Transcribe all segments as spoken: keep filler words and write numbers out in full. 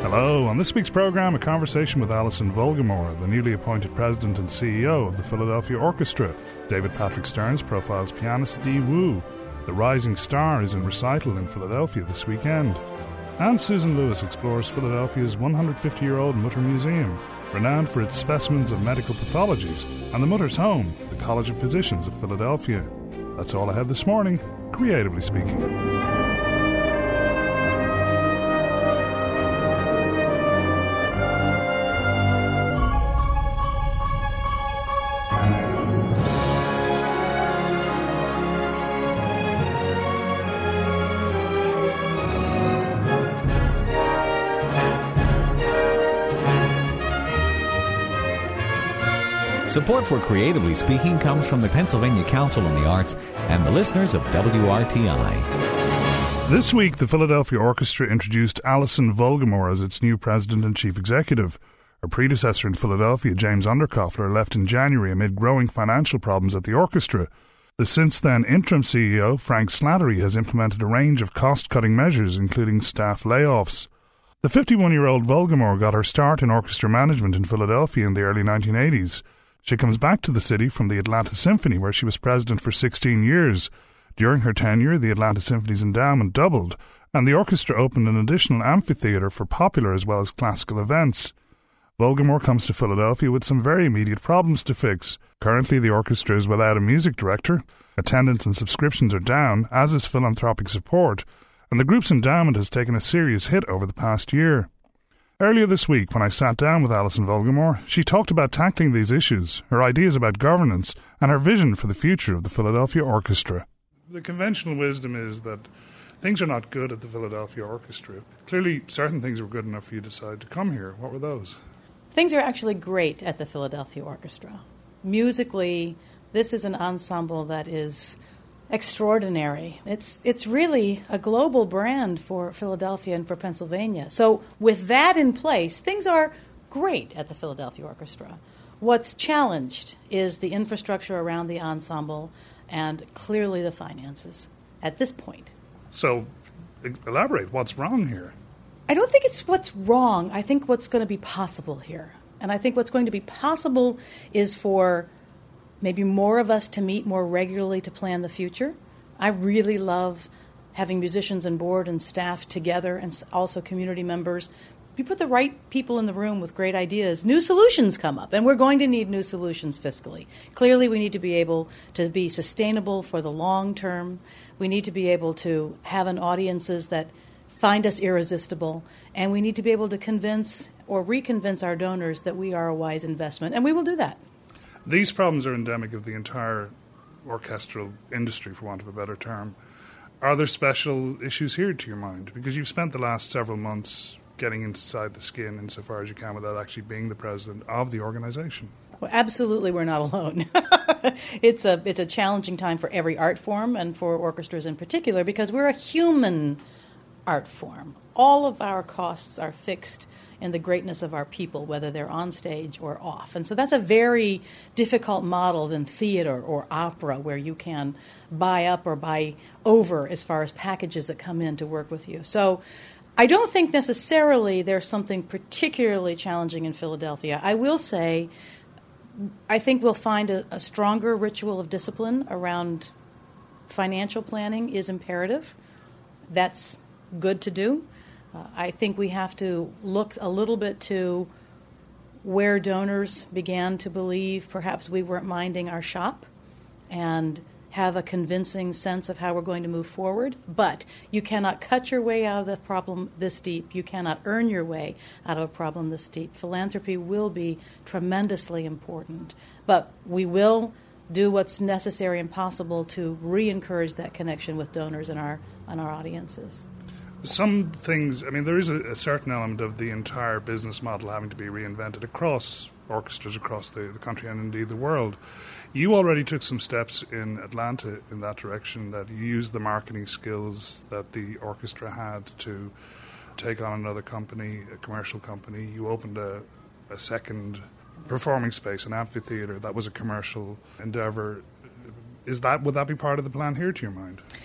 Hello. On this week's programme, a conversation with Alison Volgamore, the newly appointed president and C E O of the Philadelphia Orchestra. David Patrick Stearns profiles pianist Dee Wu. The rising star is in recital in Philadelphia this weekend. And Susan Lewis explores Philadelphia's one hundred fifty-year-old Mutter Museum, renowned for its specimens of medical pathologies, and the Mutter's home, the College of Physicians of Philadelphia. That's all ahead this morning, creatively speaking. Support for Creatively Speaking comes from the Pennsylvania Council on the Arts and the listeners of W R T I. This week, the Philadelphia Orchestra introduced Alison Volgamore as its new president and chief executive. Her predecessor in Philadelphia, James Underkoffler, left in January amid growing financial problems at the orchestra. The since-then interim C E O, Frank Slattery, has implemented a range of cost-cutting measures, including staff layoffs. The fifty-one-year-old Volgamore got her start in orchestra management in Philadelphia in the early nineteen eighties. She comes back to the city from the Atlanta Symphony, where she was president for sixteen years. During her tenure, the Atlanta Symphony's endowment doubled, and the orchestra opened an additional amphitheatre for popular as well as classical events. Volgamore comes to Philadelphia with some very immediate problems to fix. Currently, the orchestra is without a music director. Attendance and subscriptions are down, as is philanthropic support, and the group's endowment has taken a serious hit over the past year. Earlier this week, when I sat down with Alison Volgamore, she talked about tackling these issues, her ideas about governance, and her vision for the future of the Philadelphia Orchestra. The conventional wisdom is that things are not good at the Philadelphia Orchestra. Clearly, certain things were good enough for you to decide to come here. What were those? Things are actually great at the Philadelphia Orchestra. Musically, this is an ensemble that is extraordinary. It's it's really a global brand for Philadelphia and for Pennsylvania. So with that in place, things are great at the Philadelphia Orchestra. What's challenged is the infrastructure around the ensemble and clearly the finances at this point. So elaborate. What's wrong here? I don't think it's what's wrong. I think what's going to be possible here. And I think what's going to be possible is for maybe more of us to meet more regularly to plan the future. I really love having musicians and board and staff together and also community members. If you put the right people in the room with great ideas, new solutions come up, and we're going to need new solutions fiscally. Clearly, we need to be able to be sustainable for the long term. We need to be able to have an audiences that find us irresistible, and we need to be able to convince or reconvince our donors that we are a wise investment, and we will do that. These problems are endemic of the entire orchestral industry, for want of a better term. Are there special issues here to your mind? Because you've spent the last several months getting inside the skin insofar as you can without actually being the president of the organization. Well, absolutely, we're not alone. it's a it's a challenging time for every art form and for orchestras in particular because we're a human art form. All of our costs are fixed in the greatness of our people, whether they're on stage or off. And so that's a very difficult model than theater or opera, where you can buy up or buy over as far as packages that come in to work with you. So I don't think necessarily there's something particularly challenging in Philadelphia. I will say I think we'll find a, a stronger ritual of discipline around financial planning is imperative. That's good to do. Uh, I think we have to look a little bit to where donors began to believe perhaps we weren't minding our shop and have a convincing sense of how we're going to move forward. But you cannot cut your way out of the problem this deep. You cannot earn your way out of a problem this deep. Philanthropy will be tremendously important. But we will do what's necessary and possible to re-encourage that connection with donors and our, and our audiences. Some things, I mean, there is a, a certain element of the entire business model having to be reinvented across orchestras across the, the country and indeed the world. You already took some steps in Atlanta in that direction, that you used the marketing skills that the orchestra had to take on another company, a commercial company. You opened a, a second performing space, an amphitheatre, that was a commercial endeavour. Is that, would that be part of the plan here to your mind?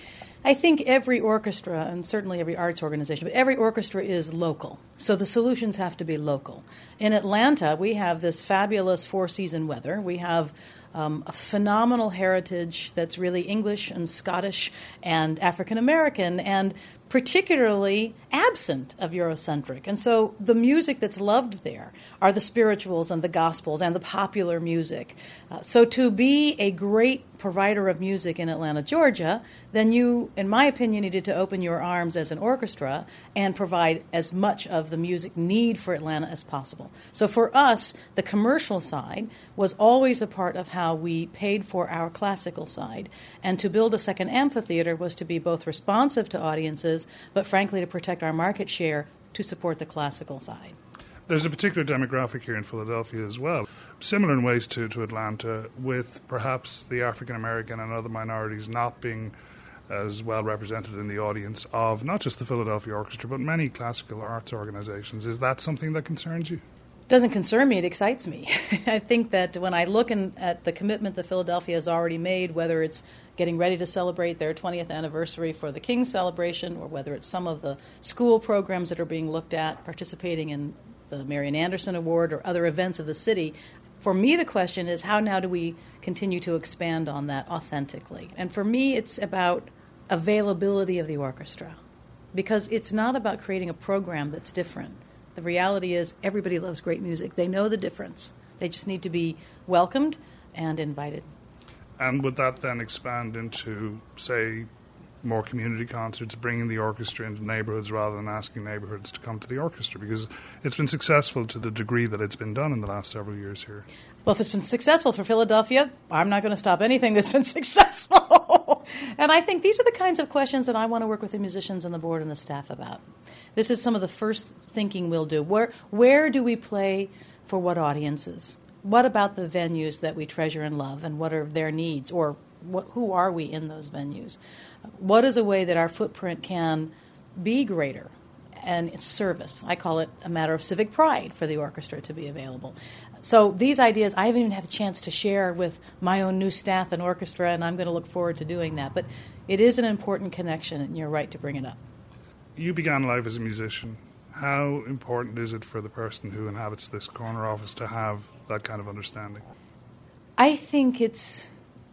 I think every orchestra, and certainly every arts organization, but every orchestra is local. So the solutions have to be local. In Atlanta, we have this fabulous four-season weather. We have um, a phenomenal heritage that's really English and Scottish and African-American and particularly absent of Eurocentric. And so the music that's loved there are the spirituals and the gospels and the popular music. Uh, so to be a great provider of music in Atlanta, Georgia, then you, in my opinion, needed to open your arms as an orchestra and provide as much of the music need for Atlanta as possible. So for us, the commercial side was always a part of how we paid for our classical side. And to build a second amphitheater was to be both responsive to audiences, but frankly to protect our market share to support the classical side. There's a particular demographic here in Philadelphia as well, similar in ways to, to Atlanta, with perhaps the African American and other minorities not being as well represented in the audience of not just the Philadelphia Orchestra, but many classical arts organizations. Is that something that concerns you? It doesn't concern me, it excites me. I think that when I look in, at the commitment that Philadelphia has already made, whether it's getting ready to celebrate their twentieth anniversary for the King's celebration, or whether it's some of the school programs that are being looked at, participating in the Marian Anderson Award or other events of the city, for me the question is how now do we continue to expand on that authentically? And for me it's about availability of the orchestra, because it's not about creating a program that's different. The reality is everybody loves great music. They know the difference. They just need to be welcomed and invited. And would that then expand into, say, more community concerts, bringing the orchestra into neighbourhoods rather than asking neighbourhoods to come to the orchestra? Because it's been successful to the degree that it's been done in the last several years here. Well, if it's been successful for Philadelphia, I'm not going to stop anything that's been successful. And I think these are the kinds of questions that I want to work with the musicians and the board and the staff about. This is some of the first thinking we'll do. Where, where do we play for what audiences? What about the venues that we treasure and love, and what are their needs, or what, who are we in those venues? What is a way that our footprint can be greater and its service? I call it a matter of civic pride for the orchestra to be available. So these ideas I haven't even had a chance to share with my own new staff and orchestra, and I'm going to look forward to doing that. But it is an important connection, and you're right to bring it up. You began life as a musician. How important is it for the person who inhabits this corner office to have that kind of understanding? I think it's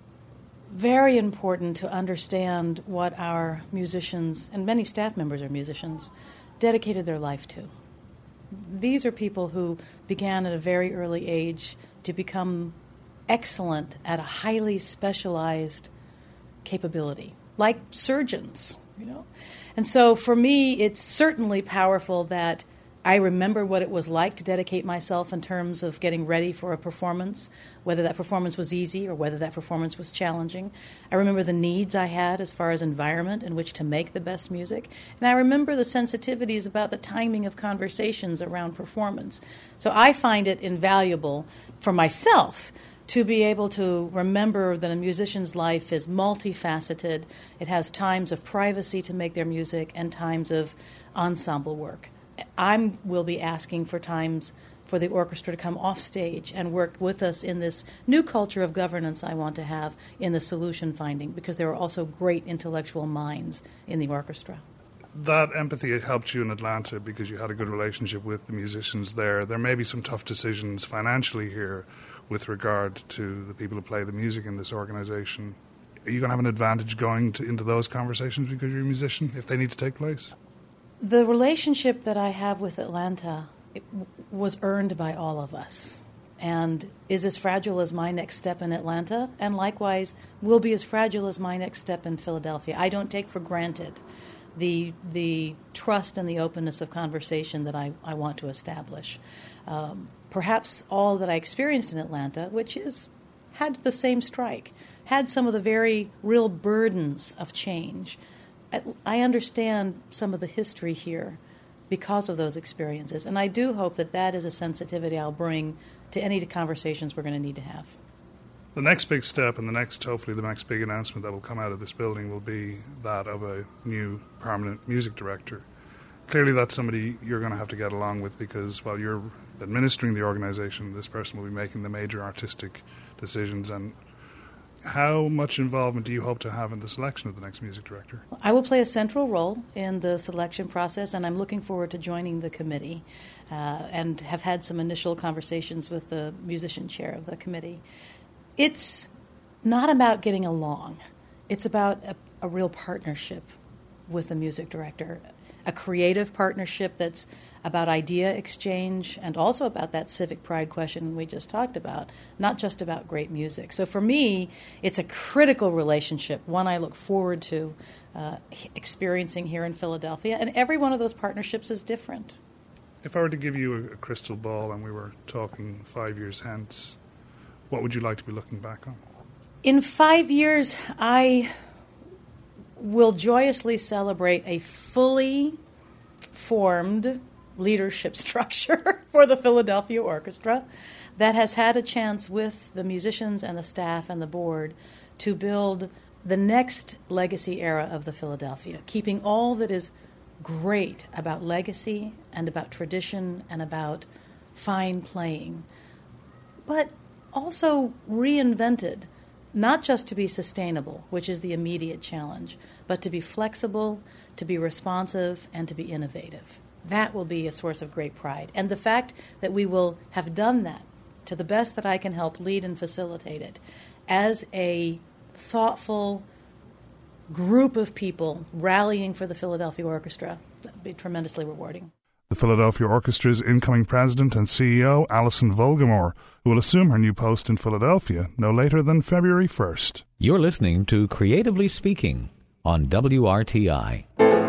very important to understand what our musicians, and many staff members are musicians, dedicated their life to. These are people who began at a very early age to become excellent at a highly specialized capability, like surgeons, you know. And so for me, it's certainly powerful that I remember what it was like to dedicate myself in terms of getting ready for a performance, whether that performance was easy or whether that performance was challenging. I remember the needs I had as far as environment in which to make the best music. And I remember the sensitivities about the timing of conversations around performance. So I find it invaluable for myself to be able to remember that a musician's life is multifaceted. It has times of privacy to make their music and times of ensemble work. I will be asking for times for the orchestra to come off stage and work with us in this new culture of governance I want to have in the solution finding, because there are also great intellectual minds in the orchestra. That empathy helped you in Atlanta because you had a good relationship with the musicians there. There may be some tough decisions financially here with regard to the people who play the music in this organization. Are you going to have an advantage going to, into those conversations because you're a musician, if they need to take place? The relationship that I have with Atlanta it w- was earned by all of us, and is as fragile as my next step in Atlanta, and likewise will be as fragile as my next step in Philadelphia. I don't take for granted the the trust and the openness of conversation that I, I want to establish. Um, perhaps all that I experienced in Atlanta, which is had the same strike, had some of the very real burdens of change. I understand some of the history here because of those experiences, and I do hope that that is a sensitivity I'll bring to any conversations we're going to need to have. The next big step and the next, hopefully the next big announcement that will come out of this building will be that of a new permanent music director. Clearly that's somebody you're going to have to get along with, because while you're administering the organization, this person will be making the major artistic decisions, and How much involvement do you hope to have in the selection of the next music director? I will play a central role in the selection process, and I'm looking forward to joining the committee uh, and have had some initial conversations with the musician chair of the committee. It's not about getting along. It's about a, a real partnership with the music director, a creative partnership that's about idea exchange and also about that civic pride question we just talked about, not just about great music. So for me, it's a critical relationship, one I look forward to uh, experiencing here in Philadelphia, and every one of those partnerships is different. If I were to give you a, a crystal ball and we were talking five years hence, what would you like to be looking back on? In five years, I will joyously celebrate a fully formed leadership structure for the Philadelphia Orchestra that has had a chance with the musicians and the staff and the board to build the next legacy era of the Philadelphia, keeping all that is great about legacy and about tradition and about fine playing, but also reinvented, not just to be sustainable, which is the immediate challenge, but to be flexible, to be responsive, and to be innovative. That will be a source of great pride. And the fact that we will have done that to the best that I can help lead and facilitate it as a thoughtful group of people rallying for the Philadelphia Orchestra, that would be tremendously rewarding. The Philadelphia Orchestra's incoming president and C E O, Alison Volgamore, who will assume her new post in Philadelphia no later than February first. You're listening to Creatively Speaking on W R T I.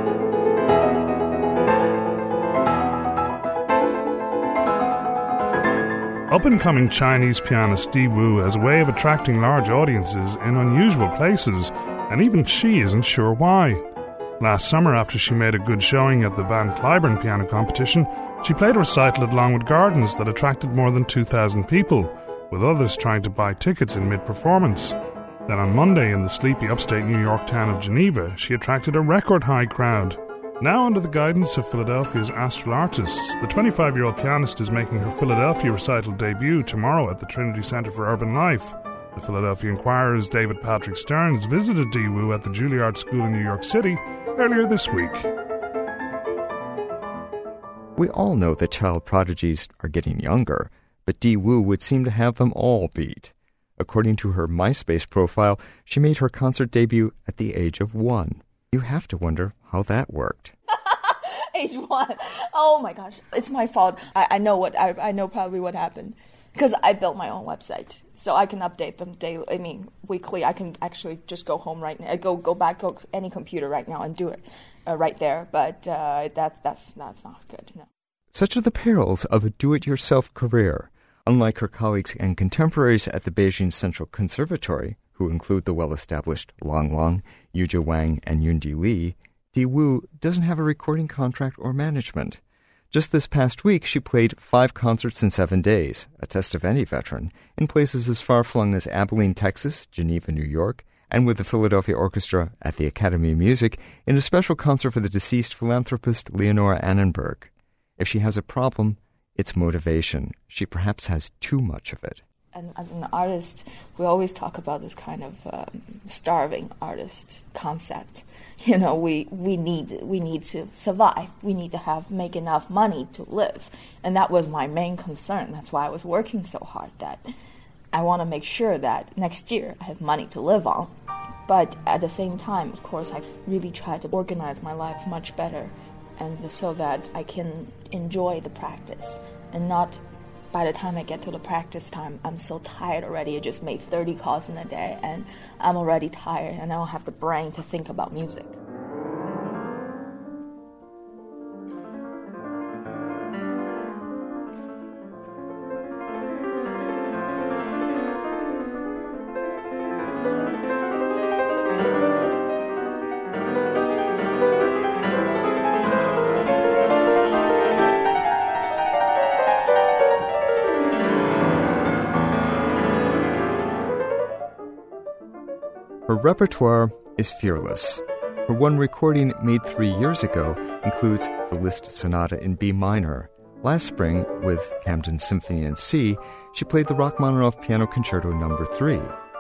Up-and-coming Chinese pianist Di Wu has a way of attracting large audiences in unusual places, and even she isn't sure why. Last summer, after she made a good showing at the Van Cliburn piano competition, she played a recital at Longwood Gardens that attracted more than two thousand people, with others trying to buy tickets in mid-performance. Then on Monday, in the sleepy upstate New York town of Geneva, she attracted a record-high crowd. Now under the guidance of Philadelphia's Astral Artists, the twenty-five-year-old pianist is making her Philadelphia recital debut tomorrow at the Trinity Center for Urban Life. The Philadelphia Inquirer's David Patrick Stearns visited Di Wu at the Juilliard School in New York City earlier this week. We all know that child prodigies are getting younger, but Di Wu would seem to have them all beat. According to her MySpace profile, she made her concert debut at the age of one. You have to wonder how that worked. Age one. Oh my gosh. It's my fault. I, I know what I, I know probably what happened. Because I built my own website. So I can update them daily. I mean, weekly. I can actually just go home right now. Go go back to any computer right now and do it uh, right there. But uh, that that's that's not good. No. Such are the perils of a do-it-yourself career. Unlike her colleagues and contemporaries at the Beijing Central Conservatory, who include the well-established Lang Lang, Yuzha Wang, and Yundi Li, Di Wu doesn't have a recording contract or management. Just this past week, she played five concerts in seven days, a test of any veteran, in places as far-flung as Abilene, Texas, Geneva, New York, and with the Philadelphia Orchestra at the Academy of Music in a special concert for the deceased philanthropist Leonora Annenberg. If she has a problem, it's motivation. She perhaps has too much of it. And as an artist, we always talk about this kind of um, starving artist concept. You know, we, we need we need to survive. We need to have make enough money to live, and that was my main concern. That's why I was working so hard. That I want to make sure that next year I have money to live on. But at the same time, of course, I really try to organize my life much better, and so that I can enjoy the practice and not. By the time I get to the practice time, I'm so tired already. I just made thirty calls in a day, and I'm already tired, and I don't have the brain to think about music. Her repertoire is fearless. Her one recording made three years ago includes the Liszt Sonata in B minor. Last spring, with Camden Symphony in C, she played the Rachmaninoff Piano Concerto number three.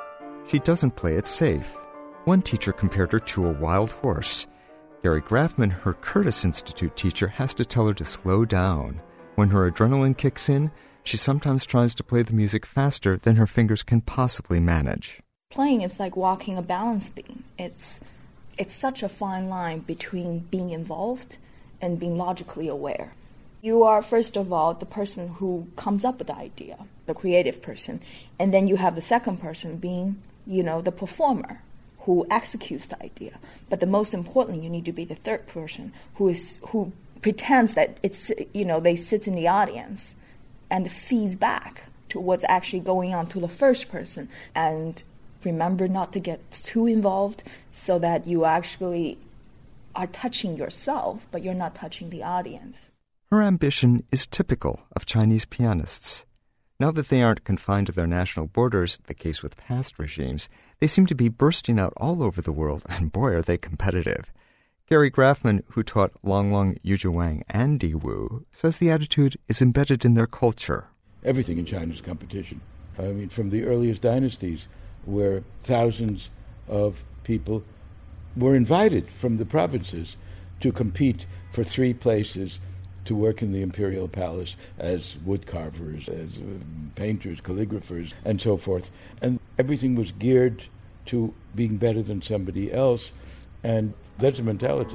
she doesn't play it safe. One teacher compared her to a wild horse. Gary Grafman, her Curtis Institute teacher, has to tell her to slow down. When her adrenaline kicks in, she sometimes tries to play the music faster than her fingers can possibly manage. Playing is like walking a balance beam. It's it's such a fine line between being involved and being logically aware. You are, first of all, the person who comes up with the idea, the creative person, and then you have the second person being, you know, the performer who executes the idea. But the most importantly, you need to be the third person who is who pretends that it's, you know, they sit in the audience and feeds back to what's actually going on to the first person. And remember not to get too involved so that you actually are touching yourself, but you're not touching the audience. Her ambition is typical of Chinese pianists. Now that they aren't confined to their national borders, the case with past regimes, they seem to be bursting out all over the world, and boy, are they competitive. Gary Grafman, who taught Long Long, Yuzhi Wang, and Di Wu, says the attitude is embedded in their culture. Everything in China is competition. I mean, from the earliest dynasties, where thousands of people were invited from the provinces to compete for three places to work in the imperial palace as wood carvers, as uh, painters, calligraphers, and so forth. And everything was geared to being better than somebody else, and that's a mentality.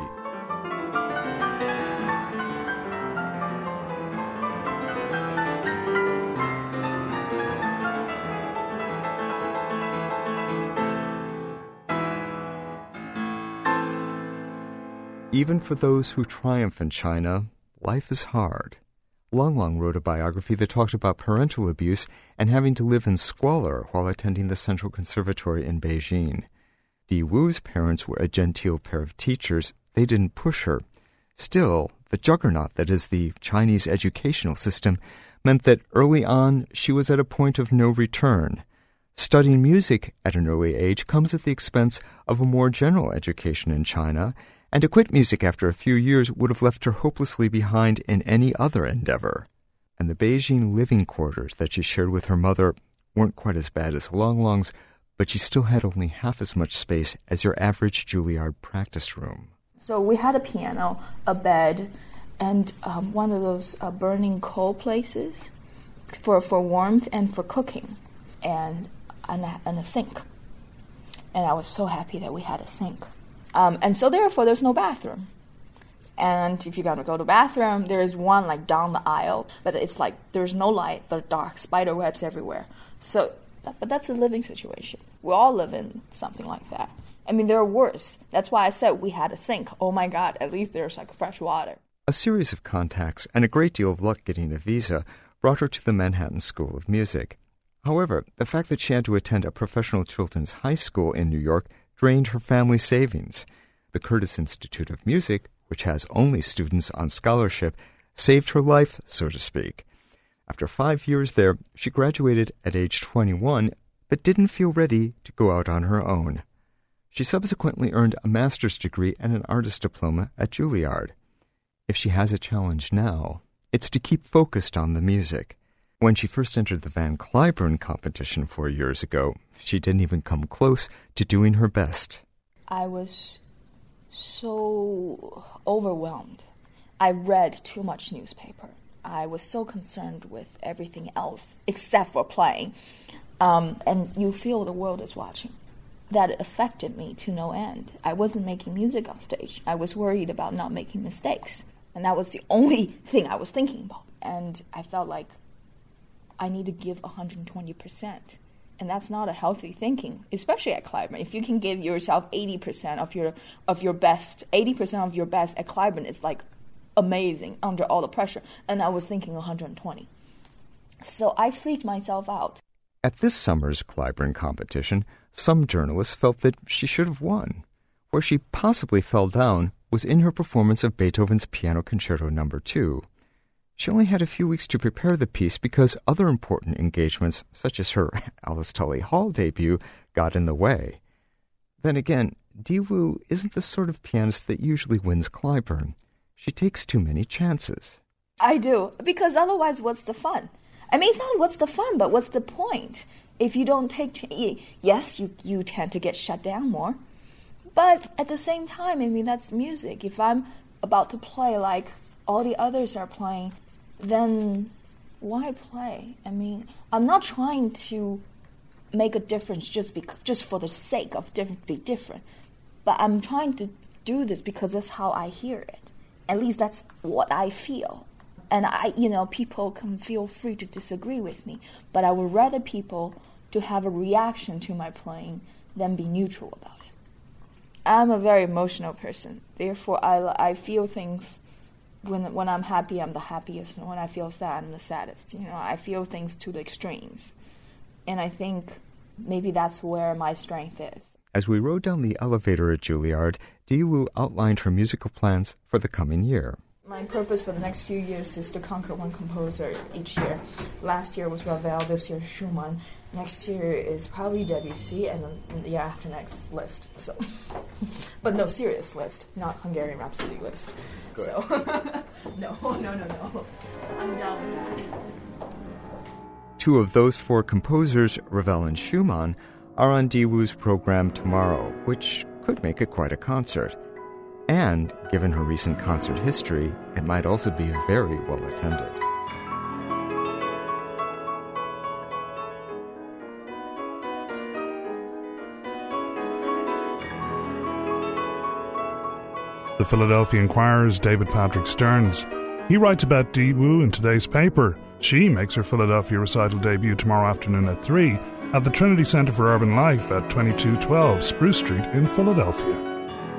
Even for those who triumph in China, life is hard. Long Long wrote a biography that talked about parental abuse and having to live in squalor while attending the Central Conservatory in Beijing. Di Wu's parents were a genteel pair of teachers. They didn't push her. Still, the juggernaut that is the Chinese educational system meant that early on she was at a point of no return. Studying music at an early age comes at the expense of a more general education in China, and to quit music after a few years would have left her hopelessly behind in any other endeavor. And the Beijing living quarters that she shared with her mother weren't quite as bad as Long Long's, but she still had only half as much space as your average Juilliard practice room. So we had a piano, a bed, and um, one of those uh, burning coal places for, for warmth and for cooking, and, and, a, and a sink. And I was so happy that we had a sink. Um, and so therefore, there's no bathroom. And if you're going to go to the bathroom, there is one like down the aisle, but it's like there's no light, they're dark, spider webs everywhere. So, but that's a living situation. We all live in something like that. I mean, there are worse. That's why I said we had a sink. Oh my God, at least there's like fresh water. A series of contacts and a great deal of luck getting a visa brought her to the Manhattan School of Music. However, the fact that she had to attend a professional children's high school in New York drained her family savings. The Curtis Institute of Music, which has only students on scholarship, saved her life, so to speak. After five years there, she graduated at age twenty-one, but didn't feel ready to go out on her own. She subsequently earned a master's degree and an artist diploma at Juilliard. If she has a challenge now, it's to keep focused on the music. When she first entered the Van Cliburn competition four years ago, she didn't even come close to doing her best. I was so overwhelmed. I read too much newspaper. I was so concerned with everything else except for playing. Um, and you feel the world is watching. That affected me to no end. I wasn't making music on stage. I was worried about not making mistakes. And that was the only thing I was thinking about. And I felt like I need to give one hundred twenty percent. And that's not a healthy thinking, especially at Cliburn. If you can give yourself eighty percent of your of your best, eighty percent of your best at Cliburn, it's like amazing under all the pressure. And I was thinking one hundred twenty. So I freaked myself out. At this summer's Cliburn competition, some journalists felt that she should have won. Where she possibly fell down was in her performance of Beethoven's Piano Concerto Number two. She only had a few weeks to prepare the piece because other important engagements, such as her Alice Tully Hall debut, got in the way. Then again, Di Wu isn't the sort of pianist that usually wins Cliburn. She takes too many chances. I do, because otherwise what's the fun? I mean, it's not what's the fun, but what's the point? If you don't take, ch- yes, you, you tend to get shut down more. But at the same time, I mean, that's music. If I'm about to play like all the others are playing, then why play? I mean, I'm not trying to make a difference just because, just for the sake of different, be different. But I'm trying to do this because that's how I hear it. At least that's what I feel. And I, you know, people can feel free to disagree with me, but I would rather people to have a reaction to my playing than be neutral about it. I'm a very emotional person. Therefore, I, I feel things. When when I'm happy, I'm the happiest, and when I feel sad, I'm the saddest. You know, I feel things to the extremes, and I think maybe that's where my strength is. As we rode down the elevator at Juilliard, Diwu outlined her musical plans for the coming year. My purpose for the next few years is to conquer one composer each year. Last year was Ravel, this year Schumann. Next year is probably Debussy, and then the year after next Liszt. So, but no, serious Liszt, not Hungarian Rhapsody Liszt. Good. So, no, no, no, no. I'm down with that. Two of those four composers, Ravel and Schumann, are on Diwu's program tomorrow, which could make it quite a concert. And, given her recent concert history, it might also be very well attended. The Philadelphia Inquirer's David Patrick Stearns. He writes about Diwu in today's paper. She makes her Philadelphia recital debut tomorrow afternoon at three at the Trinity Center for Urban Life at twenty-two twelve Spruce Street in Philadelphia.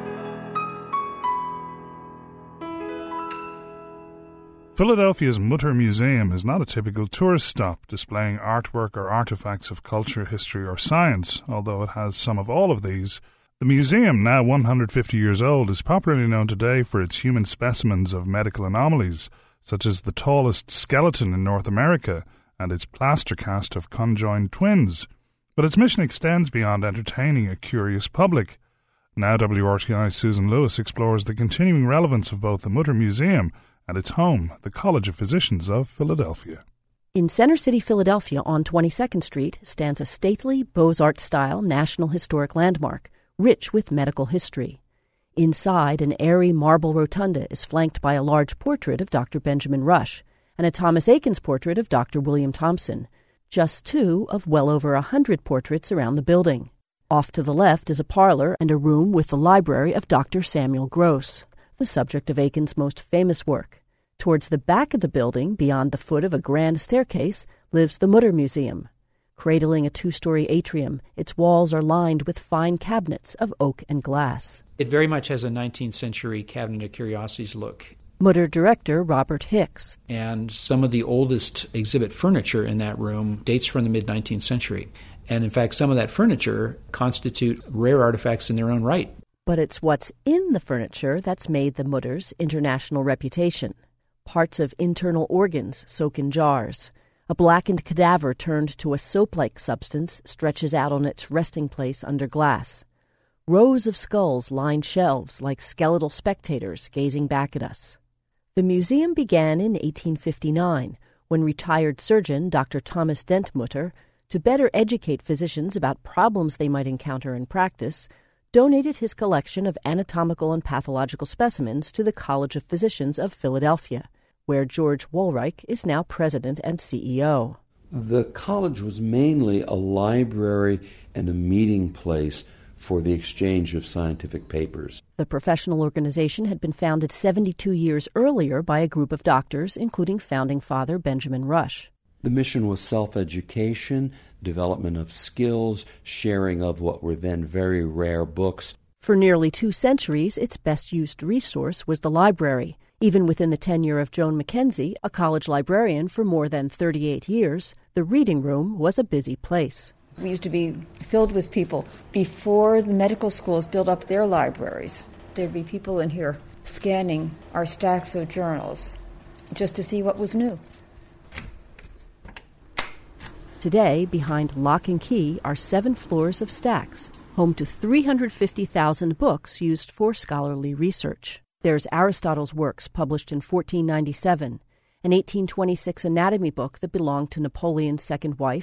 Philadelphia's Mutter Museum is not a typical tourist stop displaying artwork or artifacts of culture, history or science, although it has some of all of these. The museum, now one hundred fifty years old, is popularly known today for its human specimens of medical anomalies, such as the tallest skeleton in North America and its plaster cast of conjoined twins. But its mission extends beyond entertaining a curious public. Now W R T I's Susan Lewis explores the continuing relevance of both the Mutter Museum and its home, the College of Physicians of Philadelphia. In Center City, Philadelphia, on twenty-second Street, stands a stately, Beaux-Arts-style National Historic Landmark, rich with medical history. Inside, an airy marble rotunda is flanked by a large portrait of Doctor Benjamin Rush and a Thomas Eakins portrait of Doctor William Thompson, just two of well over a hundred portraits around the building. Off to the left is a parlor and a room with the library of Doctor Samuel Gross, the subject of Eakins' most famous work. Towards the back of the building, beyond the foot of a grand staircase, lives the Mutter Museum. Cradling a two-story atrium, its walls are lined with fine cabinets of oak and glass. It very much has a nineteenth century Cabinet of Curiosities look. Mutter director Robert Hicks. And some of the oldest exhibit furniture in that room dates from the mid-nineteenth century. And in fact, some of that furniture constitute rare artifacts in their own right. But it's what's in the furniture that's made the Mutter's international reputation. Parts of internal organs soak in jars. A blackened cadaver turned to a soap-like substance stretches out on its resting place under glass. Rows of skulls line shelves like skeletal spectators gazing back at us. The museum began in eighteen fifty-nine, when retired surgeon Doctor Thomas Dent Mutter, to better educate physicians about problems they might encounter in practice, donated his collection of anatomical and pathological specimens to the College of Physicians of Philadelphia, where George Woolreich is now president and C E O. The college was mainly a library and a meeting place for the exchange of scientific papers. The professional organization had been founded seventy-two years earlier by a group of doctors, including founding father Benjamin Rush. The mission was self-education, development of skills, sharing of what were then very rare books. For nearly two centuries, its best-used resource was the library. Even within the tenure of Joan Mackenzie, a college librarian for more than thirty-eight years, the reading room was a busy place. We used to be filled with people. Before the medical schools built up their libraries, there'd be people in here scanning our stacks of journals just to see what was new. Today, behind lock and key are seven floors of stacks, home to three hundred fifty thousand books used for scholarly research. There's Aristotle's works published in fourteen ninety-seven, an eighteen twenty-six anatomy book that belonged to Napoleon's second wife,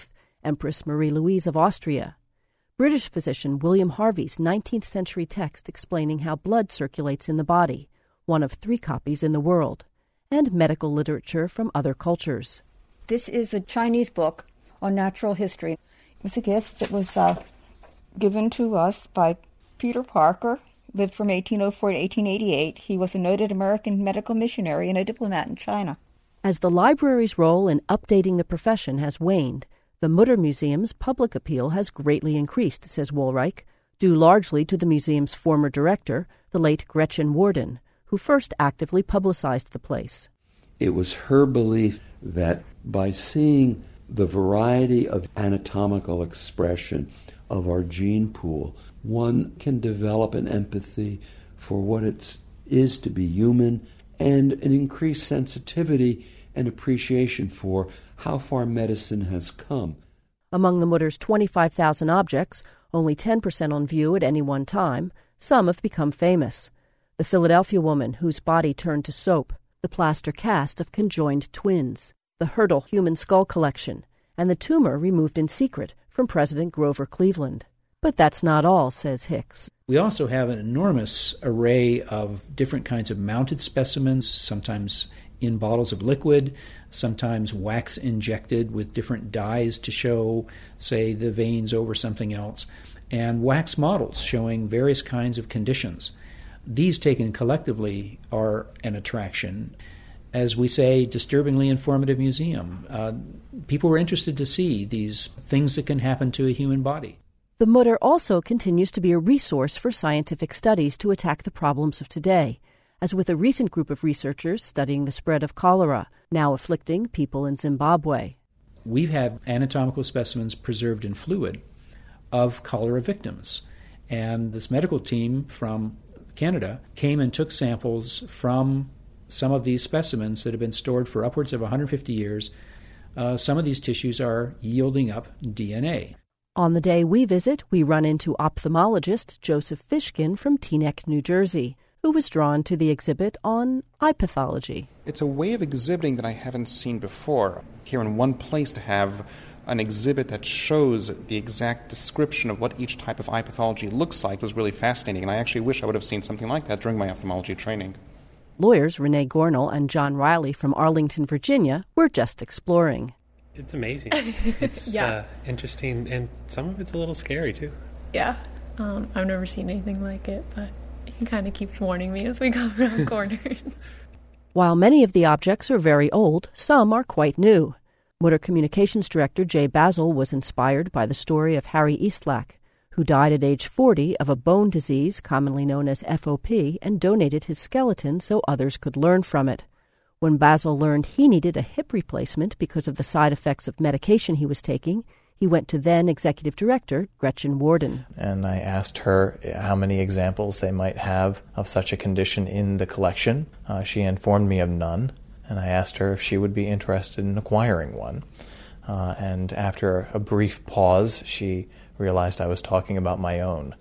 Empress Marie-Louise of Austria, British physician William Harvey's nineteenth century text explaining how blood circulates in the body, one of three copies in the world, and medical literature from other cultures. This is a Chinese book on natural history. It was a gift that was uh, given to us by Peter Parker, lived from eighteen oh four to eighteen eighty-eight. He was a noted American medical missionary and a diplomat in China. As the library's role in updating the profession has waned, the Mutter Museum's public appeal has greatly increased, says Woolreich, due largely to the museum's former director, the late Gretchen Worden, who first actively publicized the place. It was her belief that by seeing the variety of anatomical expression of our gene pool, one can develop an empathy for what it is to be human and an increased sensitivity and appreciation for how far medicine has come. Among the Mutter's twenty-five thousand objects, only ten percent on view at any one time, some have become famous. The Philadelphia woman whose body turned to soap, the plaster cast of conjoined twins, the Hurdle human skull collection, and the tumor removed in secret from President Grover Cleveland. But that's not all, says Hicks. We also have an enormous array of different kinds of mounted specimens, sometimes in bottles of liquid, sometimes wax injected with different dyes to show, say, the veins over something else, and wax models showing various kinds of conditions. These taken collectively are an attraction. As we say, disturbingly informative museum. Uh, people were interested to see these things that can happen to a human body. The Mutter also continues to be a resource for scientific studies to attack the problems of today, as with a recent group of researchers studying the spread of cholera, now afflicting people in Zimbabwe. We've had anatomical specimens preserved in fluid of cholera victims, and this medical team from Canada came and took samples from some of these specimens that have been stored for upwards of one hundred fifty years. Uh, some of these tissues are yielding up D N A. On the day we visit, we run into ophthalmologist Joseph Fishkin from Teaneck, New Jersey, who was drawn to the exhibit on eye pathology. It's a way of exhibiting that I haven't seen before. Here in one place to have an exhibit that shows the exact description of what each type of eye pathology looks like was really fascinating, and I actually wish I would have seen something like that during my ophthalmology training. Lawyers Renee Gornall and John Riley from Arlington, Virginia, were just exploring. It's amazing. It's yeah. uh, interesting, and some of it's a little scary, too. Yeah. Um, I've never seen anything like it, but he kind of keeps warning me as we go around corners. While many of the objects are very old, some are quite new. Mutter Communications Director Jay Basil was inspired by the story of Harry Eastlack, who died at age forty of a bone disease commonly known as F O P and donated his skeleton so others could learn from it. When Basil learned he needed a hip replacement because of the side effects of medication he was taking, he went to then Executive Director Gretchen Worden. And I asked her how many examples they might have of such a condition in the collection. Uh, she informed me of none, and I asked her if she would be interested in acquiring one. Uh, and after a brief pause, she realized I was talking about my own.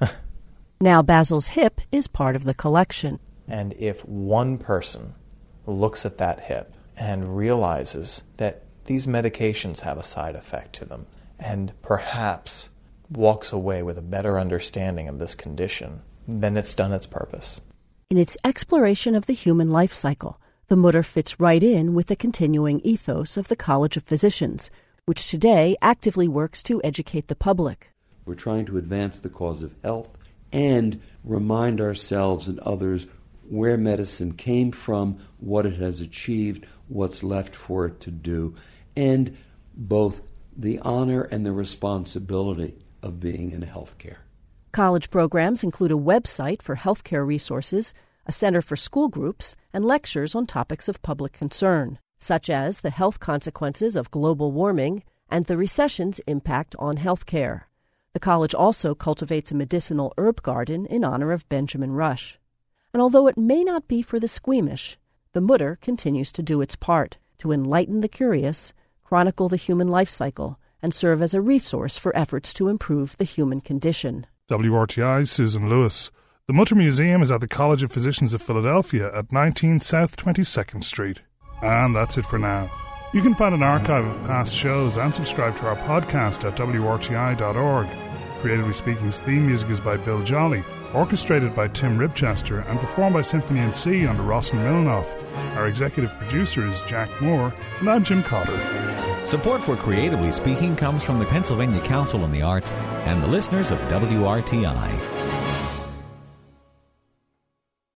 Now Basil's hip is part of the collection. And if one person looks at that hip and realizes that these medications have a side effect to them, and perhaps walks away with a better understanding of this condition, then it's done its purpose. In its exploration of the human life cycle, the Mutter fits right in with the continuing ethos of the College of Physicians, which today actively works to educate the public. We're trying to advance the cause of health and remind ourselves and others where medicine came from, what it has achieved, what's left for it to do, and both the honor and the responsibility of being in healthcare. College programs include a website for healthcare resources, a center for school groups, and lectures on topics of public concern, such as the health consequences of global warming and the recession's impact on healthcare. The college also cultivates a medicinal herb garden in honor of Benjamin Rush. And although it may not be for the squeamish, the Mutter continues to do its part to enlighten the curious, chronicle the human life cycle, and serve as a resource for efforts to improve the human condition. W R T I's Susan Lewis. The Mutter Museum is at the College of Physicians of Philadelphia at nineteen South twenty-second Street. And that's it for now. You can find an archive of past shows and subscribe to our podcast at w r t i dot org. Creatively Speaking's theme music is by Bill Jolly, orchestrated by Tim Ribchester and performed by Symphony and C under Rossin Milnoff. Our executive producer is Jack Moore, and I'm Jim Cotter. Support for Creatively Speaking comes from the Pennsylvania Council on the Arts and the listeners of W R T I.